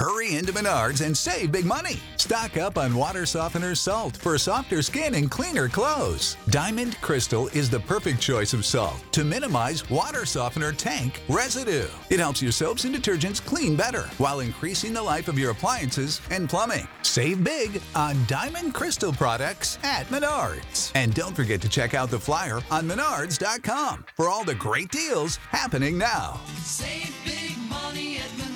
Hurry into Menards and save big money. Stock up on water softener salt for softer skin and cleaner clothes. Diamond Crystal is the perfect choice of salt to minimize water softener tank residue. It helps your soaps and detergents clean better while increasing the life of your appliances and plumbing. Save big on Diamond Crystal products at Menards. And don't forget to check out the flyer on Menards.com for all the great deals happening now. Save big money at Menards.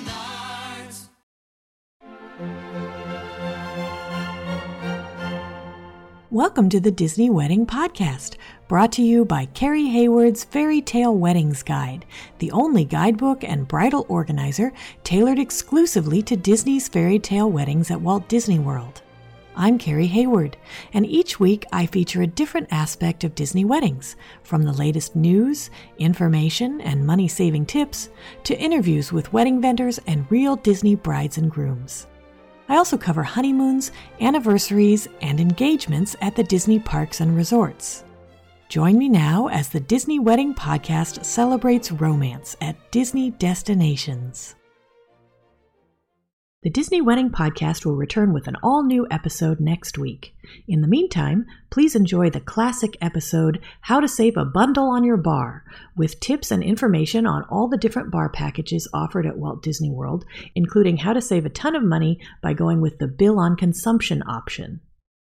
Welcome to the Disney Wedding Podcast, brought to you by Carrie Hayward's Fairy Tale Weddings Guide, the only guidebook and bridal organizer tailored exclusively to Disney's fairy tale weddings at Walt Disney World. I'm Carrie Hayward, and each week I feature a different aspect of Disney weddings, from the latest news, information, and money-saving tips, to interviews with wedding vendors and real Disney brides and grooms. I also cover honeymoons, anniversaries, and engagements at the Disney parks and resorts. Join me now as the Disney Wedding Podcast celebrates romance at Disney destinations. The Disney Wedding Podcast will return with an all-new episode next week. In the meantime, please enjoy the classic episode, How to Save a Bundle on Your Bar, with tips and information on all the different bar packages offered at Walt Disney World, including how to save a ton of money by going with the bill on consumption option.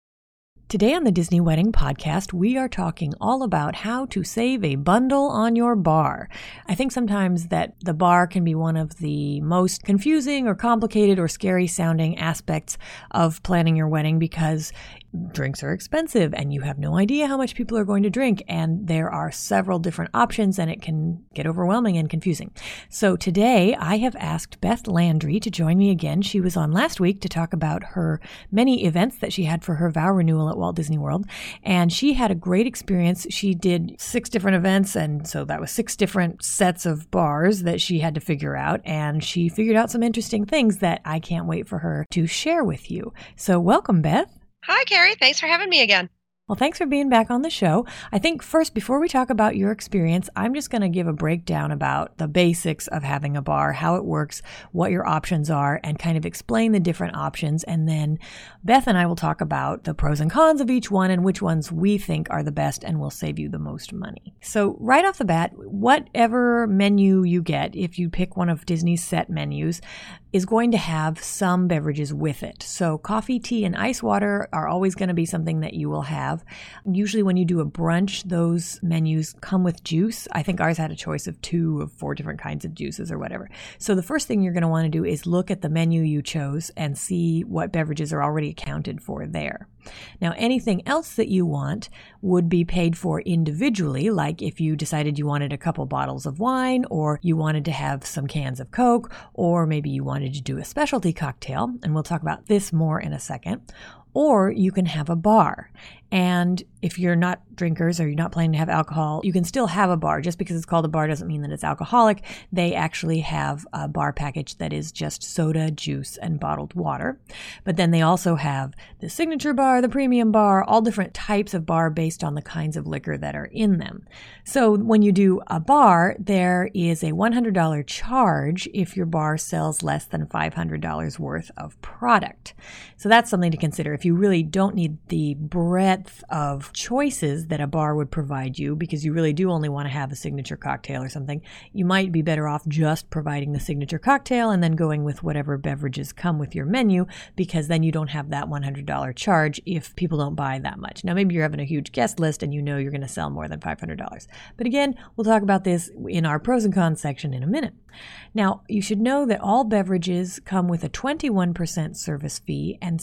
Today on the Disney Wedding Podcast, we are talking all about how to save a bundle on your bar. I think sometimes that the bar can be one of the most confusing or complicated or scary sounding aspects of planning your wedding because drinks are expensive and you have no idea how much people are going to drink, and there are several different options and it can get overwhelming and confusing. So today I have asked Beth Landry to join me again. She was on last week to talk about her many events that she had for her vow renewal at Walt Disney World, and she had a great experience. She did 6 different events, and so that was 6 different sets of bars that she had to figure out, and she figured out some interesting things that I can't wait for her to share with you. So welcome, Beth. Hi, Carrie. Thanks for having me again. Well, thanks for being back on the show. I think first, before we talk about your experience, I'm just going to give a breakdown about the basics of having a bar, how it works, what your options are, and kind of explain the different options. And then Beth and I will talk about the pros and cons of each one and which ones we think are the best and will save you the most money. So right off the bat, whatever menu you get, if you pick one of Disney's set menus, is going to have some beverages with it. So coffee, tea, and ice water are always going to be something that you will have. Usually when you do a brunch, those menus come with juice. I think ours had a choice of 2 of 4 different kinds of juices or whatever. So the first thing you're going to want to do is look at the menu you chose and see what beverages are already accounted for there. Now, anything else that you want would be paid for individually, like if you decided you wanted a couple bottles of wine, or you wanted to have some cans of Coke, or maybe you wanted to do a specialty cocktail, and we'll talk about this more in a second. Or you can have a bar. And if you're not drinkers or you're not planning to have alcohol, you can still have a bar. Just because it's called a bar doesn't mean that it's alcoholic. They actually have a bar package that is just soda, juice, and bottled water. But then they also have the signature bar, the premium bar, all different types of bar based on the kinds of liquor that are in them. So when you do a bar, there is a $100 charge if your bar sells less than $500 worth of product. So that's something to consider. If you really don't need the breadth of choices that a bar would provide you, because you really do only want to have a signature cocktail or something, you might be better off just providing the signature cocktail and then going with whatever beverages come with your menu, because then you don't have that $100 charge if people don't buy that much. Now, maybe you're having a huge guest list and you know you're going to sell more than $500. But again, we'll talk about this in our pros and cons section in a minute. Now, you should know that all beverages come with a 21% service fee and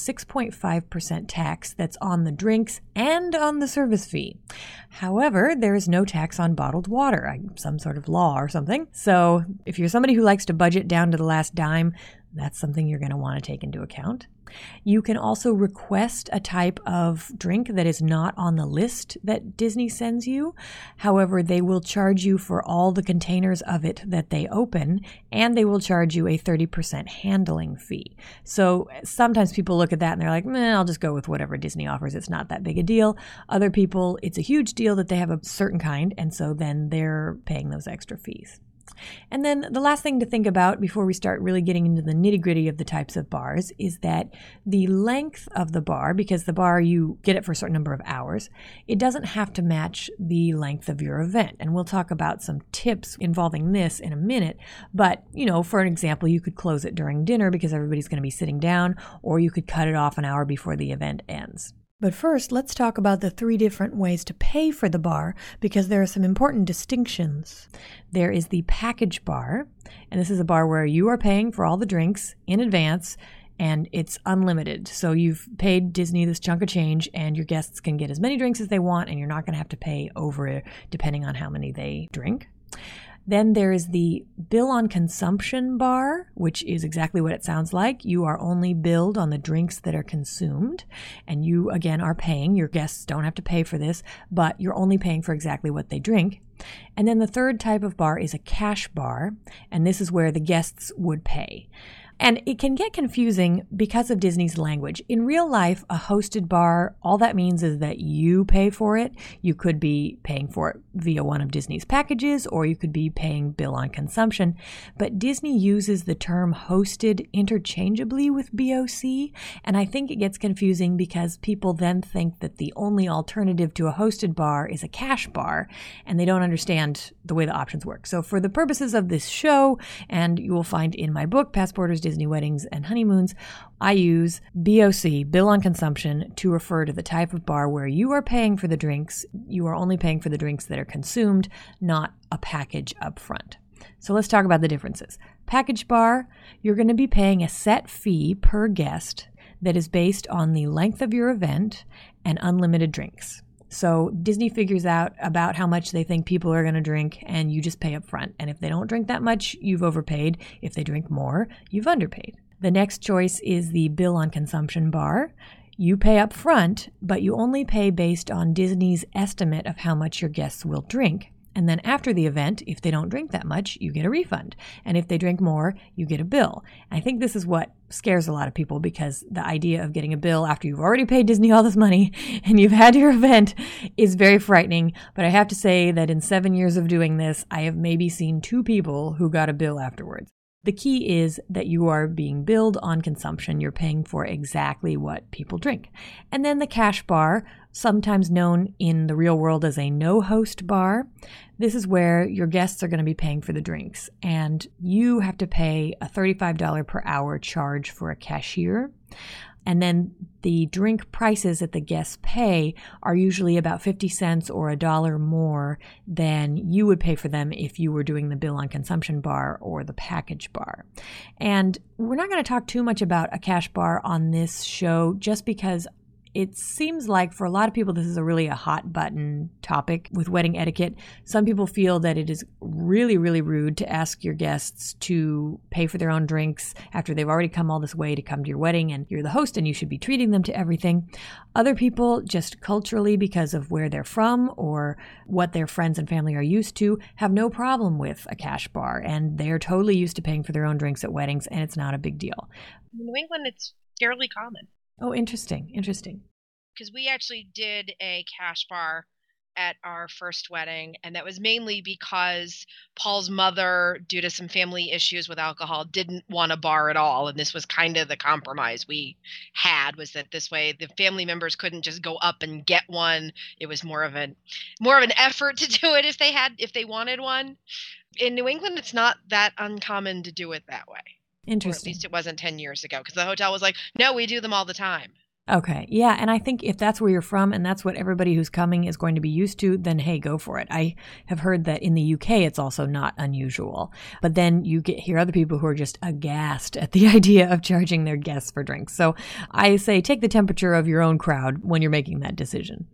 6.5% tax that's on the drinks and on the service fee. However, there is no tax on bottled water, some sort of law or something. So if you're somebody who likes to budget down to the last dime, that's something you're going to want to take into account. You can also request a type of drink that is not on the list that Disney sends you. However, they will charge you for all the containers of it that they open, and they will charge you a 30% handling fee. So sometimes people look at that and they're like, I'll just go with whatever Disney offers. It's not that big a deal. Other people, it's a huge deal that they have a certain kind, and so then they're paying those extra fees. And then the last thing to think about before we start really getting into the nitty-gritty of the types of bars is that the length of the bar, because the bar you get it for a certain number of hours, it doesn't have to match the length of your event. And we'll talk about some tips involving this in a minute. But, for an example, you could close it during dinner because everybody's going to be sitting down, or you could cut it off an hour before the event ends. But first, let's talk about the 3 different ways to pay for the bar, because there are some important distinctions. There is the package bar, and this is a bar where you are paying for all the drinks in advance, and it's unlimited. So you've paid Disney this chunk of change, and your guests can get as many drinks as they want, and you're not going to have to pay over it depending on how many they drink. Then there is the bill on consumption bar, which is exactly what it sounds like. You are only billed on the drinks that are consumed, and you, again, are paying. Your guests don't have to pay for this, but you're only paying for exactly what they drink. And then the third type of bar is a cash bar, and this is where the guests would pay. And it can get confusing because of Disney's language. In real life, a hosted bar, all that means is that you pay for it. You could be paying for it via one of Disney's packages, or you could be paying bill on consumption. But Disney uses the term hosted interchangeably with BOC, and I think it gets confusing because people then think that the only alternative to a hosted bar is a cash bar, and they don't understand the way the options work. So for the purposes of this show, and you will find in my book, Passporters, Disney Weddings and Honeymoons, I use BOC, bill on consumption, to refer to the type of bar where you are paying for the drinks. You are only paying for the drinks that are consumed, not a package up front. So let's talk about the differences. Package bar, you're going to be paying a set fee per guest that is based on the length of your event and unlimited drinks. So Disney figures out about how much they think people are going to drink, and you just pay up front. And if they don't drink that much, you've overpaid. If they drink more, you've underpaid. The next choice is the bill on consumption bar. You pay up front, but you only pay based on Disney's estimate of how much your guests will drink. And then after the event, if they don't drink that much, you get a refund. And if they drink more, you get a bill. I think this is what scares a lot of people, because the idea of getting a bill after you've already paid Disney all this money and you've had your event is very frightening. But I have to say that in 7 years of doing this, I have maybe seen 2 people who got a bill afterwards. The key is that you are being billed on consumption. You're paying for exactly what people drink. And then the cash bar, sometimes known in the real world as a no-host bar. This is where your guests are going to be paying for the drinks, and you have to pay a $35 per hour charge for a cashier. And then the drink prices that the guests pay are usually about 50 cents or $1 more than you would pay for them if you were doing the bill on consumption bar or the package bar. And we're not going to talk too much about a cash bar on this show, just because it seems like for a lot of people, this is really a hot button topic with wedding etiquette. Some people feel that it is really, really rude to ask your guests to pay for their own drinks after they've already come all this way to come to your wedding, and you're the host and you should be treating them to everything. Other people, just culturally, because of where they're from or what their friends and family are used to, have no problem with a cash bar, and they're totally used to paying for their own drinks at weddings, and it's not a big deal. In New England, it's fairly common. Oh, interesting. Because we actually did a cash bar at our first wedding, and that was mainly because Paul's mother, due to some family issues with alcohol, didn't want a bar at all, and this was kind of the compromise we had, was that this way the family members couldn't just go up and get one. It was more of an effort to do it if they wanted one. In New England, it's not that uncommon to do it that way. Interesting. Or at least it wasn't 10 years ago, because the hotel was like, no, we do them all the time. Okay. Yeah. And I think if that's where you're from and that's what everybody who's coming is going to be used to, then hey, go for it. I have heard that in the UK, it's also not unusual. But then you hear other people who are just aghast at the idea of charging their guests for drinks. So I say take the temperature of your own crowd when you're making that decision.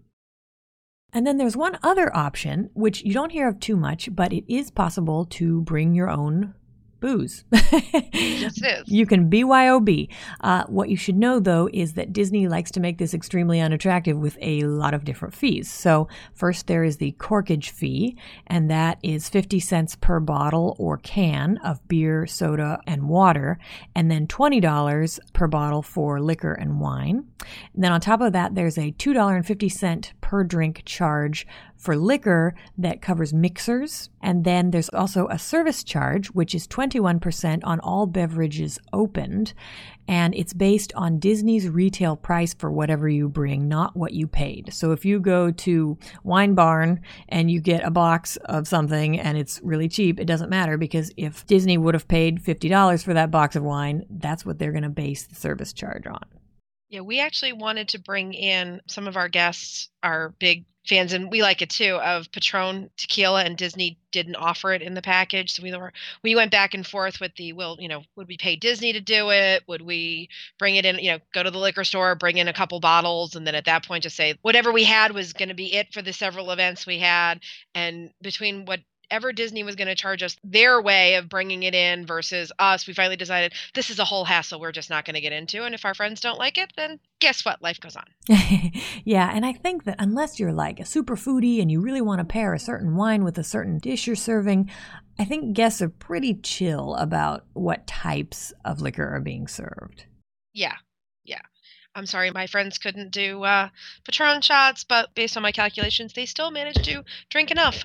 And then there's one other option, which you don't hear of too much, but it is possible to bring your own booze. Yes, it is. You can BYOB. What you should know, though, is that Disney likes to make this extremely unattractive with a lot of different fees. So first there is the corkage fee, and that is 50 cents per bottle or can of beer, soda, and water, and then $20 per bottle for liquor and wine. And then on top of that, there's a $2.50 per drink charge for liquor that covers mixers. And then there's also a service charge, which is 21% on all beverages opened. And it's based on Disney's retail price for whatever you bring, not what you paid. So if you go to Wine Barn and you get a box of something and it's really cheap, it doesn't matter, because if Disney would have paid $50 for that box of wine, that's what they're going to base the service charge on. Yeah, we actually wanted to bring in some of our guests, are big fans, and we like it too, of Patron tequila, and Disney didn't offer it in the package. So we went back and forth with would we pay Disney to do it? Would we bring it in, go to the liquor store, bring in a couple bottles, and then at that point just say whatever we had was going to be it for the several events we had. And between whatever Disney was going to charge us their way of bringing it in versus us, we finally decided this is a whole hassle we're just not going to get into. And if our friends don't like it, then guess what? Life goes on. Yeah, and I think that unless you're like a super foodie and you really want to pair a certain wine with a certain dish you're serving, I think guests are pretty chill about what types of liquor are being served. Yeah. I'm sorry, my friends couldn't do Patron shots, but based on my calculations, they still managed to drink enough.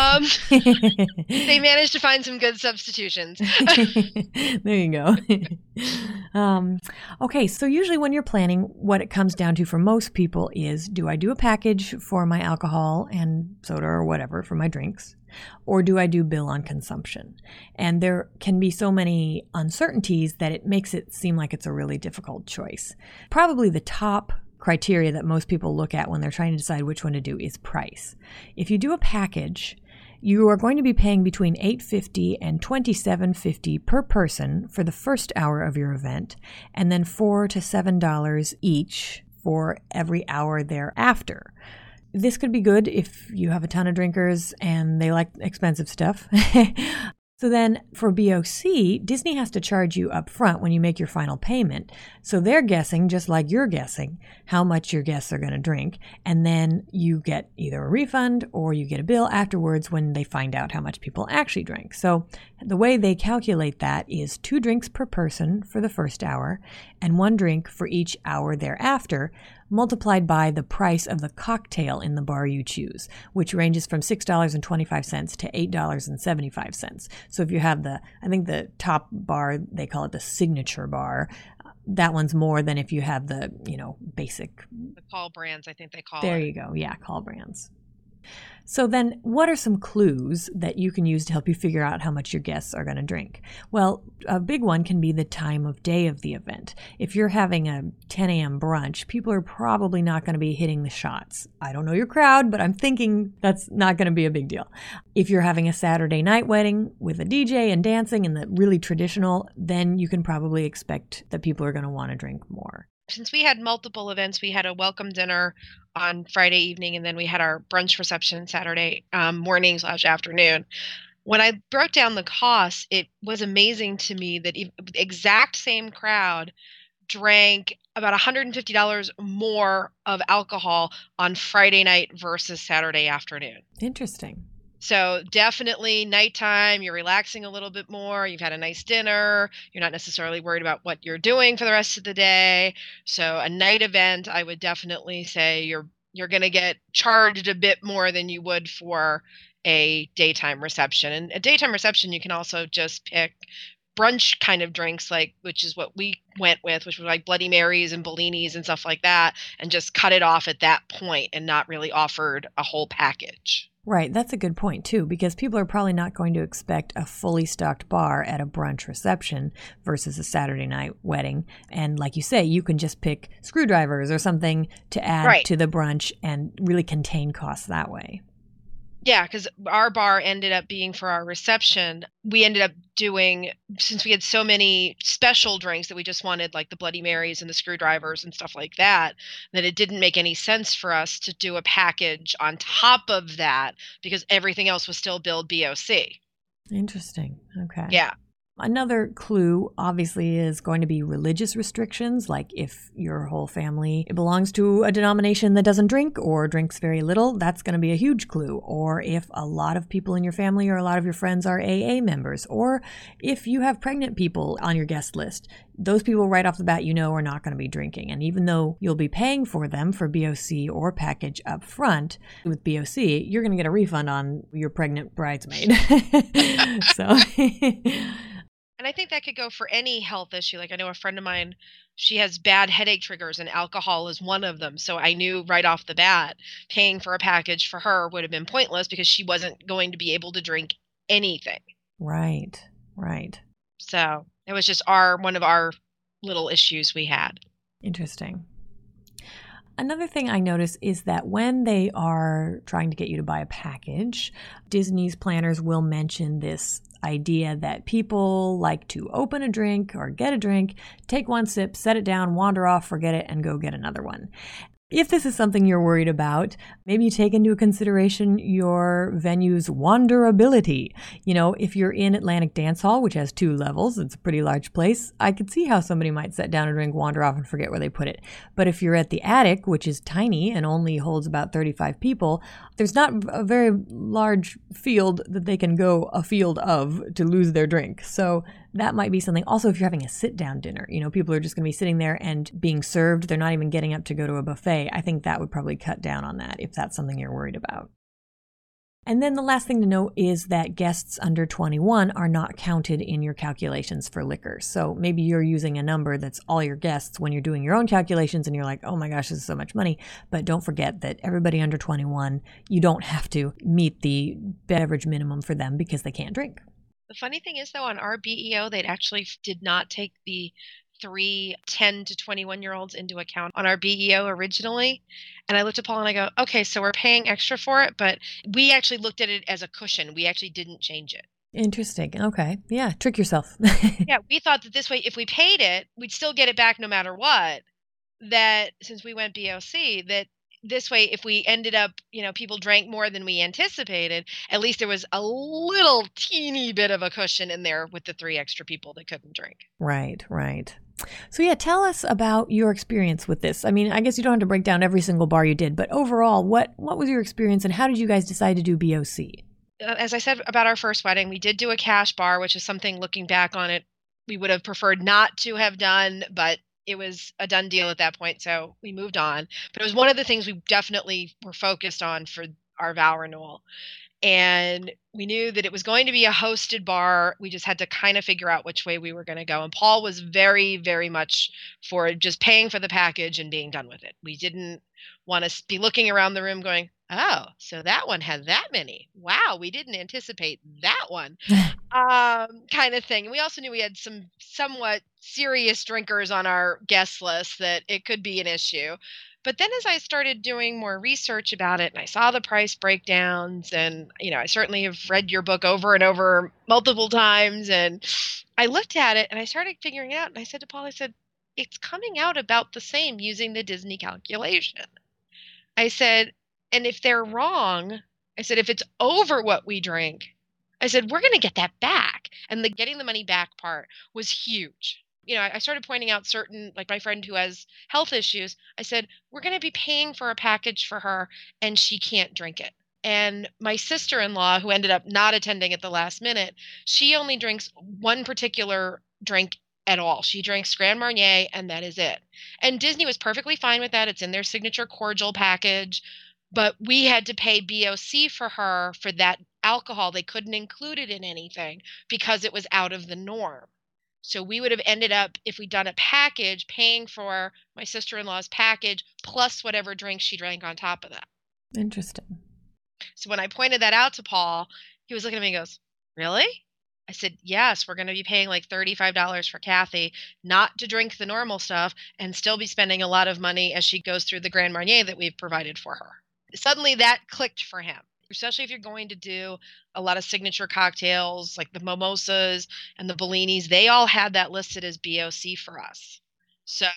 They managed to find some good substitutions. There you go. Okay, so usually when you're planning, what it comes down to for most people is, do I do a package for my alcohol and soda or whatever for my drinks? Or do I do bill on consumption? And there can be so many uncertainties that it makes it seem like it's a really difficult choice. Probably the top criteria that most people look at when they're trying to decide which one to do is price. If you do a package, you are going to be paying between $8.50 and $27.50 per person for the first hour of your event, and then $4 to $7 each for every hour thereafter. This could be good if you have a ton of drinkers and they like expensive stuff. So then for BOC, Disney has to charge you up front when you make your final payment. So they're guessing, just like you're guessing, how much your guests are going to drink. And then you get either a refund or you get a bill afterwards when they find out how much people actually drank. So the way they calculate that is 2 drinks per person for the first hour and 1 drink for each hour thereafter, multiplied by the price of the cocktail in the bar you choose, which ranges from $6.25 to $8.75. So if you have I think the top bar, they call it the signature bar, that one's more than if you have the, basic. The call brands, I think they call it. There you go. Yeah, call brands. So then what are some clues that you can use to help you figure out how much your guests are going to drink? Well, a big one can be the time of day of the event. If you're having a 10 a.m. brunch, people are probably not going to be hitting the shots. I don't know your crowd, but I'm thinking that's not going to be a big deal. If you're having a Saturday night wedding with a DJ and dancing and the really traditional, then you can probably expect that people are going to want to drink more. Since we had multiple events, we had a welcome dinner on Friday evening, and then we had our brunch reception Saturday morning/afternoon. When I broke down the costs, it was amazing to me that the exact same crowd drank about $150 more of alcohol on Friday night versus Saturday afternoon. Interesting. So definitely nighttime, you're relaxing a little bit more. You've had a nice dinner. You're not necessarily worried about what you're doing for the rest of the day. So a night event, I would definitely say you're going to get charged a bit more than you would for a daytime reception. And a daytime reception, you can also just pick brunch kind of drinks, which is what we went with, which was like Bloody Marys and Bellinis and stuff like that, and just cut it off at that point and not really offered a whole package. Right. That's a good point, too, because people are probably not going to expect a fully stocked bar at a brunch reception versus a Saturday night wedding. And like you say, you can just pick screwdrivers or something to add to the brunch and really contain costs that way. Yeah, because our bar ended up being for our reception. We ended up doing, since we had so many special drinks that we just wanted, like the Bloody Marys and the screwdrivers and stuff like that, that it didn't make any sense for us to do a package on top of that because everything else was still billed BOC. Interesting. Okay. Yeah. Another clue obviously is going to be religious restrictions, like if your whole family belongs to a denomination that doesn't drink or drinks very little, that's going to be a huge clue. Or if a lot of people in your family or a lot of your friends are AA members, or if you have pregnant people on your guest list, those people right off the bat are not going to be drinking. And even though you'll be paying for them for BOC or package up front, with BOC, you're going to get a refund on your pregnant bridesmaid. So... And I think that could go for any health issue. Like I know a friend of mine, she has bad headache triggers and alcohol is one of them. So I knew right off the bat, paying for a package for her would have been pointless because she wasn't going to be able to drink anything. Right. So it was just one of our little issues we had. Interesting. Another thing I notice is that when they are trying to get you to buy a package, Disney's planners will mention this idea that people like to open a drink or get a drink, take one sip, set it down, wander off, forget it, and go get another one. If this is something you're worried about, maybe take into consideration your venue's wanderability. If you're in Atlantic Dance Hall, which has 2 levels, it's a pretty large place, I could see how somebody might sit down and drink, wander off, and forget where they put it. But if you're at the Attic, which is tiny and only holds about 35 people, there's not a very large field that they can go a field of to lose their drink. So that might be something. Also, if you're having a sit-down dinner, people are just going to be sitting there and being served. They're not even getting up to go to a buffet. I think that would probably cut down on that if that's something you're worried about. And then the last thing to note is that guests under 21 are not counted in your calculations for liquor. So maybe you're using a number that's all your guests when you're doing your own calculations and you're like, oh my gosh, this is so much money. But don't forget that everybody under 21, you don't have to meet the beverage minimum for them because they can't drink. The funny thing is, though, on our BEO, they actually did not take the 3 10 to 21-year-olds into account on our BEO originally. And I looked at Paul and I go, okay, so we're paying extra for it, but we actually looked at it as a cushion. We actually didn't change it. Interesting. Okay. Yeah, trick yourself. Yeah, we thought that this way, if we paid it, we'd still get it back no matter what. That since we went BOC, that this way, if we ended up, people drank more than we anticipated, at least there was a little teeny bit of a cushion in there with the 3 extra people that couldn't drink. Right. So yeah, tell us about your experience with this. I mean, I guess you don't have to break down every single bar you did, but overall, what was your experience and how did you guys decide to do BOC? As I said about our first wedding, we did do a cash bar, which is something looking back on it, we would have preferred not to have done, but it was a done deal at that point, so we moved on. But it was one of the things we definitely were focused on for our vow renewal. And we knew that it was going to be a hosted bar. We just had to kind of figure out which way we were going to go. And Paul was very, very much for just paying for the package and being done with it. We didn't want to be looking around the room going, oh, so that one had that many. Wow, we didn't anticipate that one kind of thing. And we also knew we had some somewhat serious drinkers on our guest list that it could be an issue. But then as I started doing more research about it and I saw the price breakdowns and, I certainly have read your book over and over multiple times. And I looked at it and I started figuring it out. And I said to Paul, it's coming out about the same using the Disney calculation. I said, and if they're wrong, I said, if it's over what we drink, I said, we're going to get that back. And the getting the money back part was huge. I started pointing out certain, like my friend who has health issues, I said, we're going to be paying for a package for her and she can't drink it. And my sister-in-law, who ended up not attending at the last minute, she only drinks one particular drink at all. She drinks Grand Marnier and that is it. And Disney was perfectly fine with that. It's in their signature cordial package. But we had to pay BOC for her for that alcohol. They couldn't include it in anything because it was out of the norm. So we would have ended up, if we'd done a package, paying for my sister-in-law's package plus whatever drink she drank on top of that. Interesting. So when I pointed that out to Paul, he was looking at me and goes, really? I said, yes, we're going to be paying like $35 for Kathy not to drink the normal stuff and still be spending a lot of money as she goes through the Grand Marnier that we've provided for her. Suddenly that clicked for him, especially if you're going to do a lot of signature cocktails like the mimosas and the bellinis. They all had that listed as BOC for us. So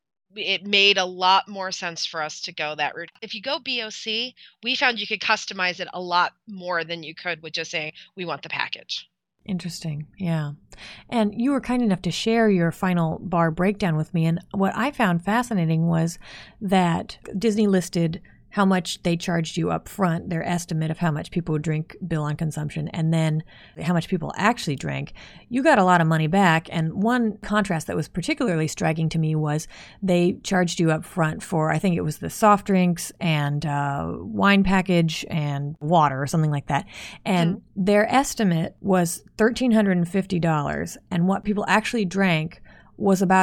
it made a lot more sense for us to go that route. If you go BOC, we found you could customize it a lot more than you could with just saying, we want the package. Interesting. Yeah. And you were kind enough to share your final bar breakdown with me. And what I found fascinating was that Disney listed how much they charged you up front, their estimate of how much people would drink bill on consumption, and then how much people actually drank. You got a lot of money back. And one contrast that was particularly striking to me was they charged you up front for, I think it was the soft drinks and wine package and water or something like that. And their estimate was $1,350. And what people actually drank was about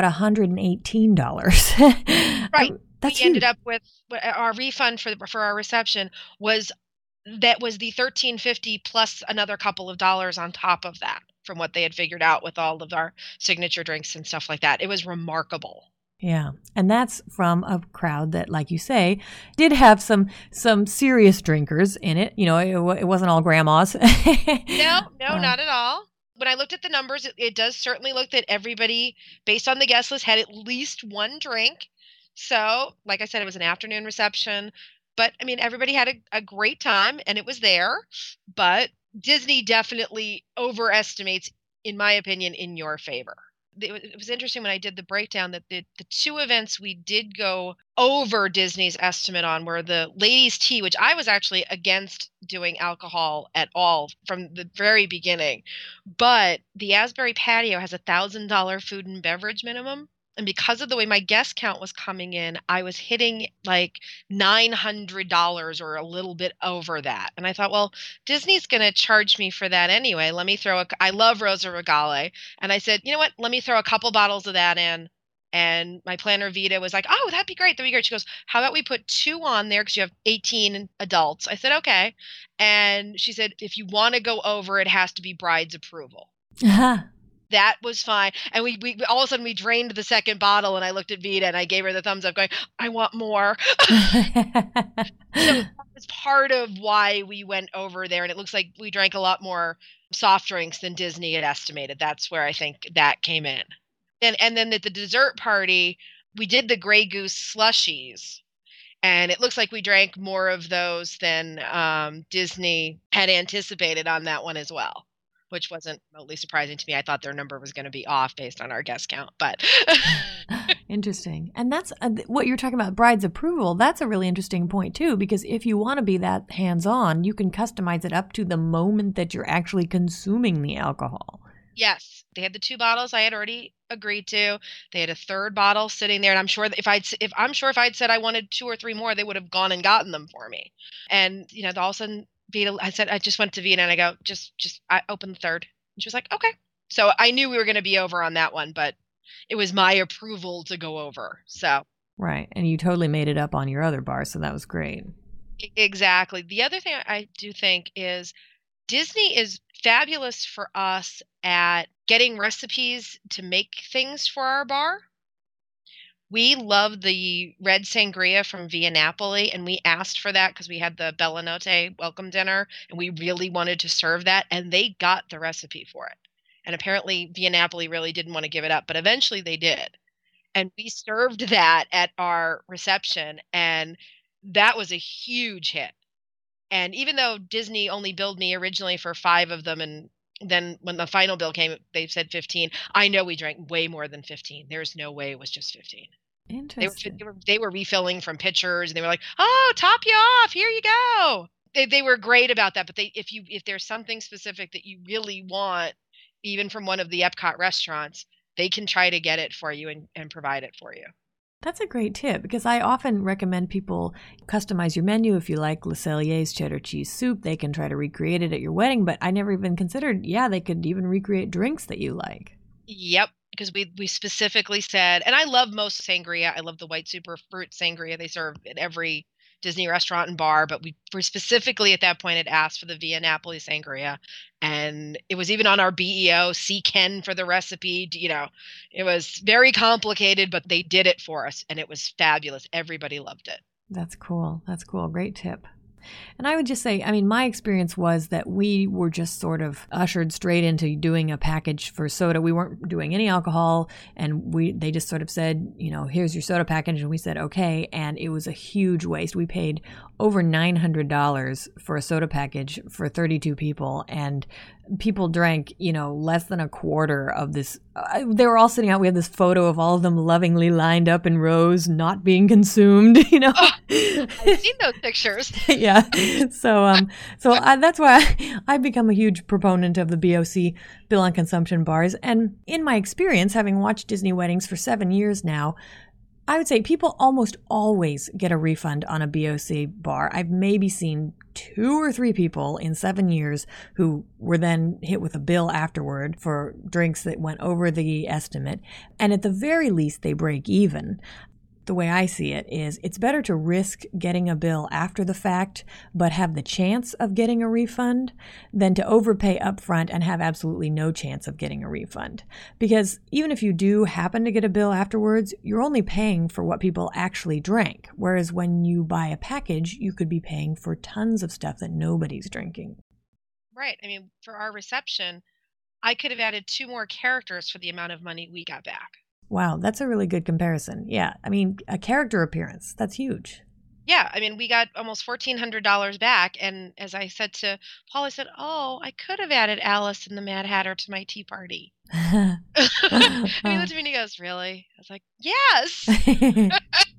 $118. Right. That's we ended up with our refund for our reception was the $1,350 plus another couple of dollars on top of that from what they had figured out with all of our signature drinks and stuff like that. It was remarkable. Yeah. And that's from a crowd that, like you say, did have some serious drinkers in it. You know, it wasn't all grandmas. No, not at all. When I looked at the numbers, it does certainly look that everybody, based on the guest list, had at least one drink. So, like I said, it was an afternoon reception, but I mean, everybody had a great time and it was there, but Disney definitely overestimates, in my opinion, in your favor. It was interesting when I did the breakdown that the two events we did go over Disney's estimate on were the ladies' tea, which I was actually against doing alcohol at all from the very beginning. But the Asbury Patio has $1,000 food and beverage minimum. And because of the way my guest count was coming in, I was hitting like $900 or a little bit over that. And I thought, well, Disney's going to charge me for that anyway. Let me I love Rosa Regale. And I said, you know what? Let me throw a couple bottles of that in. And my planner Vita was like, oh, that'd be great. That'd be great. She goes, how about we put 2 on there because you have 18 adults? I said, okay. And she said, if you want to go over, it has to be bride's approval. That was fine. And we all of a sudden we drained the second bottle and I looked at Vita and I gave her the thumbs up going, I want more. So that was part of why we went over there. And it looks like we drank a lot more soft drinks than Disney had estimated. That's where I think that came in. And then at the dessert party, we did the Grey Goose slushies. And it looks like we drank more of those than Disney had anticipated on that one as well, which wasn't remotely surprising to me. I thought their number was going to be off based on our guest count, but interesting. And that's what you're talking about, bride's approval. That's a really interesting point too, because if you want to be that hands-on, you can customize it up to the moment that you're actually consuming the alcohol. Yes, they had the 2 bottles I had already agreed to. They had a third bottle sitting there, and I'm sure that if I'd said I wanted 2 or 3 more, they would have gone and gotten them for me. And you know, all of a sudden, Vita, I said, I just went to Vita and I go, I opened the third. And she was like, okay. So I knew we were going to be over on that one, but it was my approval to go over. So. Right. And you totally made it up on your other bar. So that was great. Exactly. The other thing I do think is Disney is fabulous for us at getting recipes to make things for our bar. We love the red sangria from Via Napoli, and we asked for that because we had the Bella Notte welcome dinner, and we really wanted to serve that, and they got the recipe for it. And apparently Via Napoli really didn't want to give it up, but eventually they did. And we served that at our reception, and that was a huge hit. And even though Disney only billed me originally for 5 of them, and then when the final bill came, they said 15. I know we drank way more than 15. There's no way it was just 15. Interesting. They were refilling from pitchers, and they were like, "Oh, top you off. Here you go." They were great about that. But if there's something specific that you really want, even from one of the Epcot restaurants, they can try to get it for you and provide it for you. That's a great tip because I often recommend people customize your menu. If you like Le Cellier's cheddar cheese soup, they can try to recreate it at your wedding. But I never even considered, they could even recreate drinks that you like. Yep, because we specifically said, and I love most sangria. I love the white super fruit sangria they serve at every Disney restaurant and bar. But we specifically at that point had asked for the Via Napoli sangria. And it was even on our BEO, see Ken for the recipe. You know, it was very complicated, but they did it for us. And it was fabulous. Everybody loved it. That's cool. Great tip. And I would just say, I mean, my experience was that we were just sort of ushered straight into doing a package for soda. We weren't doing any alcohol, and they just sort of said, you know, here's your soda package, and we said, okay, and it was a huge waste. We paid over $900 for a soda package for 32 people, and people drank, you know, less than a quarter of this. They were all sitting out. We had this photo of all of them lovingly lined up in rows, not being consumed, you know. Oh, I've seen those pictures. Yeah. So that's why I've become a huge proponent of the BOC, Bill on Consumption bars. And in my experience, having watched Disney weddings for 7 years now, I would say people almost always get a refund on a BOC bar. I've maybe seen 2 or 3 people in 7 years who were then hit with a bill afterward for drinks that went over the estimate. And at the very least, they break even. The way I see it is it's better to risk getting a bill after the fact, but have the chance of getting a refund than to overpay upfront and have absolutely no chance of getting a refund. Because even if you do happen to get a bill afterwards, you're only paying for what people actually drank. Whereas when you buy a package, you could be paying for tons of stuff that nobody's drinking. Right. I mean, for our reception, I could have added 2 more characters for the amount of money we got back. Wow, that's a really good comparison. Yeah, I mean, a character appearance, that's huge. Yeah, I mean, we got almost $1,400 back. And as I said to Paul, I said, oh, I could have added Alice and the Mad Hatter to my tea party. And he looked at me and he goes, really? I was like, yes.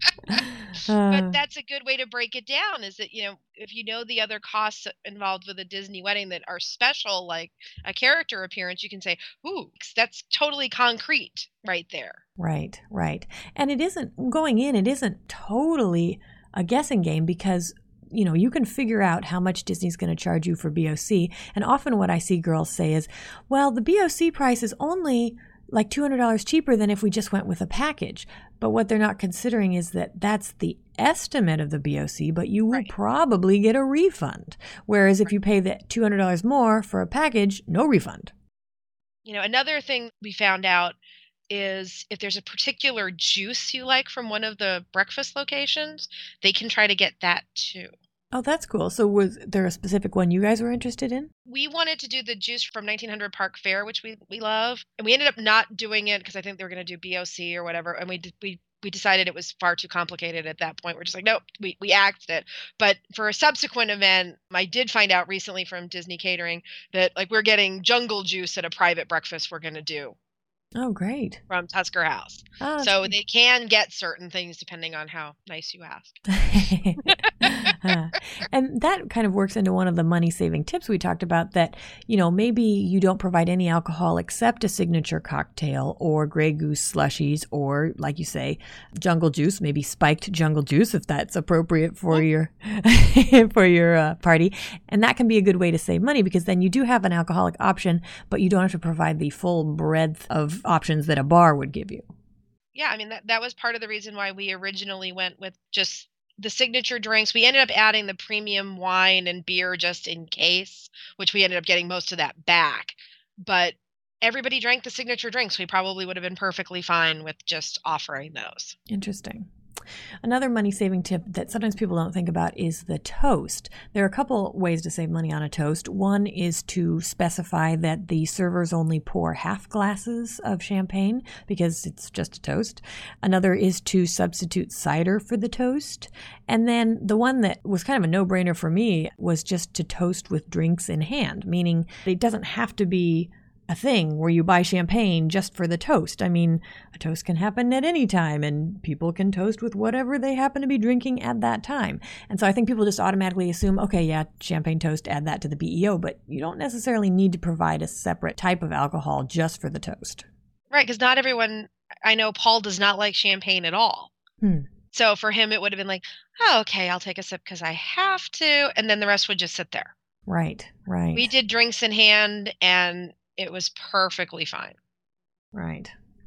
But that's a good way to break it down is that, you know, if you know the other costs involved with a Disney wedding that are special, like a character appearance, you can say, ooh, that's totally concrete right there. Right, right. And it isn't going in, it isn't totally a guessing game because, you know, you can figure out how much Disney's going to charge you for BOC. And often what I see girls say is, well, the BOC price is only like $200 cheaper than if we just went with a package. But what they're not considering is that that's the estimate of the BOC, but you will probably get a refund. Whereas if you pay the $200 more for a package, no refund. You know, another thing we found out is if there's a particular juice you like from one of the breakfast locations, they can try to get that too. Oh, that's cool. So was there a specific one you guys were interested in? We wanted to do the juice from 1900 Park Fair, which we love. And we ended up not doing it because I think they were going to do BOC or whatever. And we decided it was far too complicated at that point. We're just like, nope, we axed it. But for a subsequent event, I did find out recently from Disney Catering that like we're getting jungle juice at a private breakfast we're going to do. Oh, great. From Tusker House. Oh, so they can get certain things depending on how nice you ask. And that kind of works into one of the money-saving tips we talked about that, you know, maybe you don't provide any alcohol except a signature cocktail or Grey Goose slushies or, like you say, jungle juice, maybe spiked jungle juice if that's appropriate for your party. And that can be a good way to save money because then you do have an alcoholic option, but you don't have to provide the full breadth of options that a bar would give you. Yeah, I mean, that was part of the reason why we originally went with just the signature drinks. We ended up adding the premium wine and beer just in case, which we ended up getting most of that back. But everybody drank the signature drinks. We probably would have been perfectly fine with just offering those. Interesting. Another money-saving tip that sometimes people don't think about is the toast. There are a couple ways to save money on a toast. One is to specify that the servers only pour half glasses of champagne because it's just a toast. Another is to substitute cider for the toast. And then the one that was kind of a no-brainer for me was just to toast with drinks in hand, meaning it doesn't have to be a thing where you buy champagne just for the toast. I mean, a toast can happen at any time and people can toast with whatever they happen to be drinking at that time. And so I think people just automatically assume, okay, yeah, champagne toast, add that to the BEO, but you don't necessarily need to provide a separate type of alcohol just for the toast. Right, because not everyone, I know Paul does not like champagne at all. So for him, it would have been like, oh, okay, I'll take a sip because I have to. And then the rest would just sit there. Right, right. We did drinks in hand and it was perfectly fine. Right.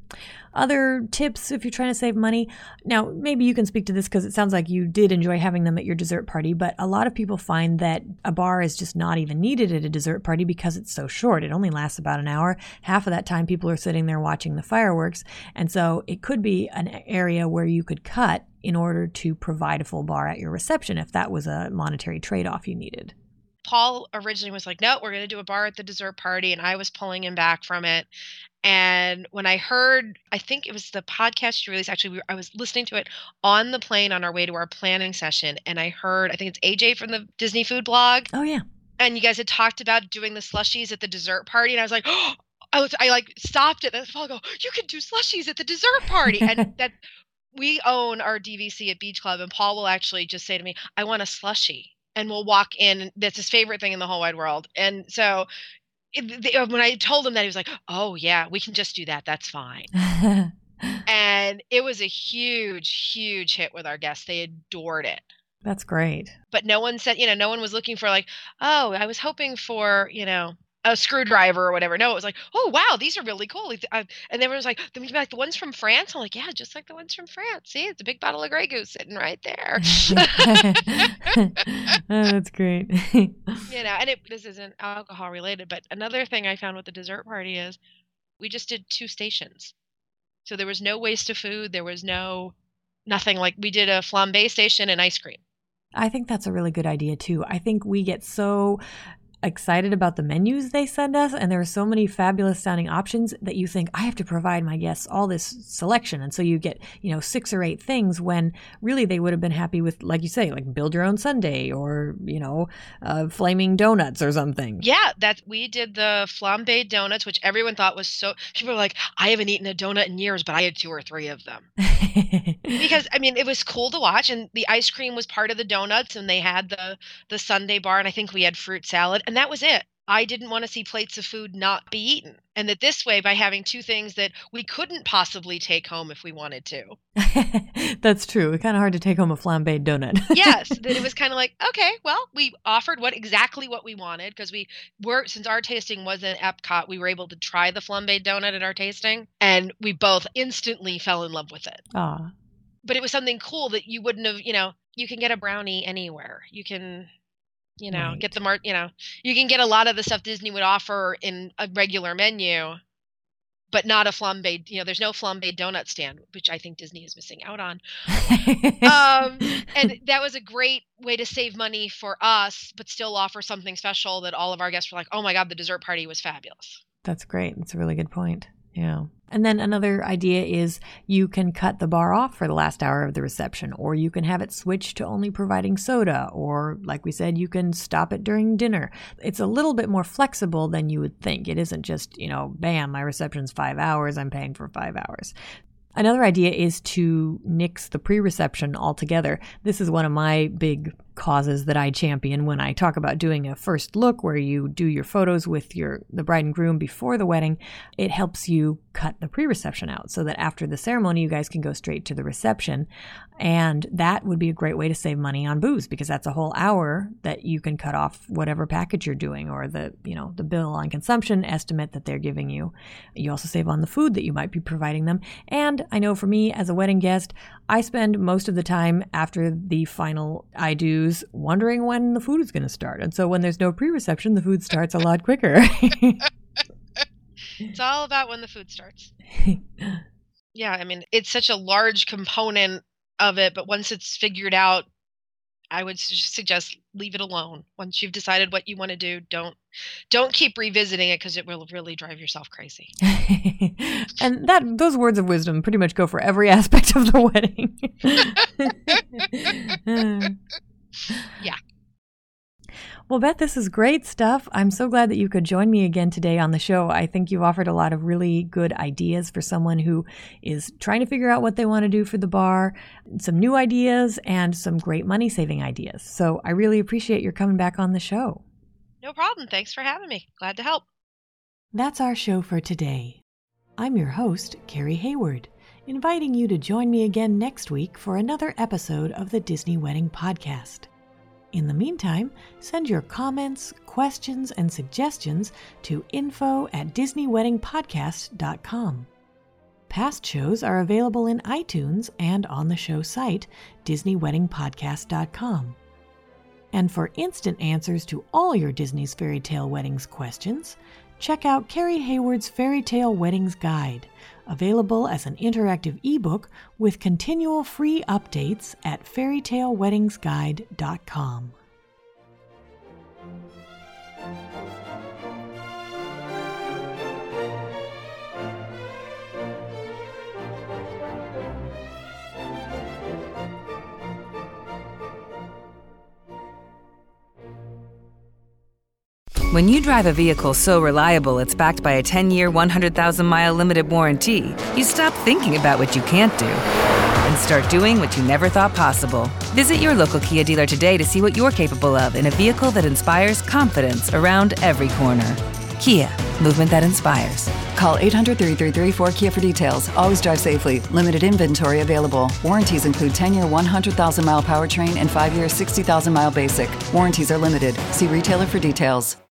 Other tips if you're trying to save money? Now, maybe you can speak to this because it sounds like you did enjoy having them at your dessert party, but a lot of people find that a bar is just not even needed at a dessert party because it's so short. It only lasts about an hour. Half of that time people are sitting there watching the fireworks. And so it could be an area where you could cut in order to provide a full bar at your reception if that was a monetary trade-off you needed. Paul originally was like, no, we're going to do a bar at the dessert party. And I was pulling him back from it. And when I heard, I think it was the podcast you released, actually, I was listening to it on the plane on our way to our planning session. And I heard, I think it's AJ from the Disney Food Blog. Oh, yeah. And you guys had talked about doing the slushies at the dessert party. And I was like, oh, I like stopped it. And Paul go, you can do slushies at the dessert party. And that we own our DVC at Beach Club. And Paul will actually just say to me, I want a slushie. And we'll walk in. And that's his favorite thing in the whole wide world. And so when I told him that, he was like, oh, yeah, we can just do that. That's fine. And it was a huge, huge hit with our guests. They adored it. That's great. But no one said, no one was looking for like, oh, I was hoping for, a screwdriver or whatever. No, it was like, oh, wow, these are really cool. And everyone was like, the ones from France? I'm like, yeah, just like the ones from France. See, it's a big bottle of Grey Goose sitting right there. Oh, that's great. And this isn't alcohol related, but another thing I found with the dessert party is we just did 2 stations. So there was no waste of food. There was nothing. Like we did a flambe station and ice cream. I think that's a really good idea too. I think we get so excited about the menus they send us, and there are so many fabulous sounding options that you think, I have to provide my guests all this selection, and so you get 6 or 8 things when really they would have been happy with, like you say, like build your own sundae or flaming donuts or something. Yeah, we did the flambe donuts, which everyone thought was so. People were like, I haven't eaten a donut in years, but I had 2 or 3 of them because it was cool to watch, and the ice cream was part of the donuts, and they had the sundae bar, and I think we had fruit salad. And that was it. I didn't want to see plates of food not be eaten. And that this way, by having 2 things that we couldn't possibly take home if we wanted to. That's true. It's kind of hard to take home a flambéed donut. Yes. That it was kind of like, okay, well, we offered exactly what we wanted because since our tasting was in Epcot, we were able to try the flambéed donut at our tasting. And we both instantly fell in love with it. Aw. But it was something cool that you wouldn't have, you can get a brownie anywhere. You can... right. Get the you can get a lot of the stuff Disney would offer in a regular menu, but not a flambe. There's no flambe donut stand, which I think Disney is missing out on. And that was a great way to save money for us, but still offer something special that all of our guests were like, oh my God, the dessert party was fabulous. That's great. That's a really good point. Yeah. And then another idea is you can cut the bar off for the last hour of the reception, or you can have it switch to only providing soda, or like we said, you can stop it during dinner. It's a little bit more flexible than you would think. It isn't just, bam, my reception's 5 hours, I'm paying for 5 hours. Another idea is to nix the pre-reception altogether. This is one of my big causes that I champion when I talk about doing a first look where you do your photos with the bride and groom before the wedding. It helps you cut the pre-reception out so that after the ceremony, you guys can go straight to the reception. And that would be a great way to save money on booze because that's a whole hour that you can cut off whatever package you're doing or the bill on consumption estimate that they're giving you. You also save on the food that you might be providing them. And I know for me as a wedding guest, I spend most of the time after the final I do's wondering when the food is going to start. And so when there's no pre-reception, the food starts a lot quicker. It's all about when the food starts. Yeah, it's such a large component of it, but once it's figured out, I would suggest leave it alone. Once you've decided what you want to do, don't keep revisiting it because it will really drive yourself crazy. And those words of wisdom pretty much go for every aspect of the wedding. Yeah. Well, Beth, this is great stuff. I'm so glad that you could join me again today on the show. I think you've offered a lot of really good ideas for someone who is trying to figure out what they want to do for the bar, some new ideas, and some great money-saving ideas. So I really appreciate your coming back on the show. No problem. Thanks for having me. Glad to help. That's our show for today. I'm your host, Carrie Hayward, inviting you to join me again next week for another episode of the Disney Wedding Podcast. In the meantime, send your comments, questions, and suggestions to info@DisneyWeddingPodcast.com. Past shows are available in iTunes and on the show site, DisneyWeddingPodcast.com. And for instant answers to all your Disney's Fairy Tale Weddings questions, check out Carrie Hayward's Fairy Tale Weddings Guide, available as an interactive ebook with continual free updates at fairytaleweddingsguide.com. When you drive a vehicle so reliable it's backed by a 10-year, 100,000-mile limited warranty, you stop thinking about what you can't do and start doing what you never thought possible. Visit your local Kia dealer today to see what you're capable of in a vehicle that inspires confidence around every corner. Kia, movement that inspires. Call 800-333-4KIA for details. Always drive safely. Limited inventory available. Warranties include 10-year 100,000-mile powertrain and 5-year 60,000-mile basic. Warranties are limited. See retailer for details.